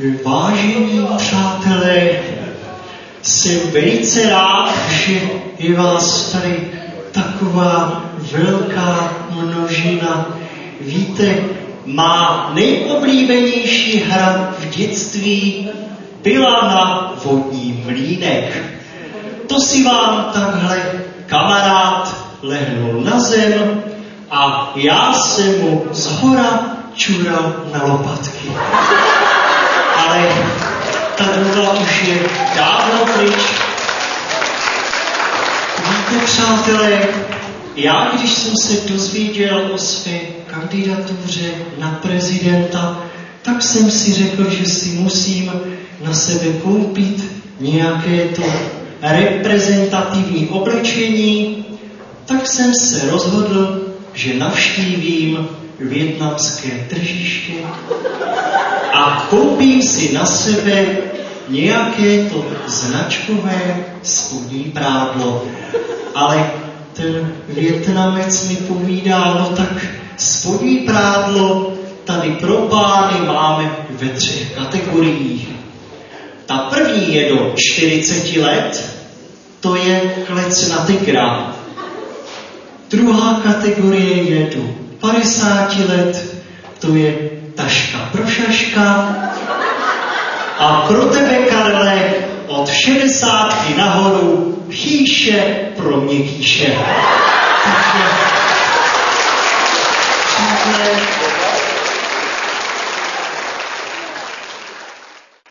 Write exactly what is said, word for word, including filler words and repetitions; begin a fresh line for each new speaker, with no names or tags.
Vážení přátelé, jsem velice rád, že je vás tady taková velká množina. Víte, má nejoblíbenější hra v dětství byla na vodní mlýnek. To si vám takhle kamarád lehnul na zem a já jsem mu zhora čural na lopatky. Ale ta doba už je dávno pryč. Víte, přátelé, já, když jsem se dozvěděl o své kandidatuře na prezidenta, tak jsem si řekl, že si musím na sebe koupit nějaké to reprezentativní oblečení, tak jsem se rozhodl, že navštívím vietnamské tržiště a koupím si na sebe nějaké to značkové spodní prádlo. Ale ten Vietnamec mi povídá, no tak spodní prádlo tady pro pány máme ve třech kategoriích. Ta první je do čtyřiceti let, to je klec na tygra. Druhá kategorie je do padesáti let, to je taška pro šaška. A pro tebe, Karle, od šedesátky nahoru chýše pro měkýše.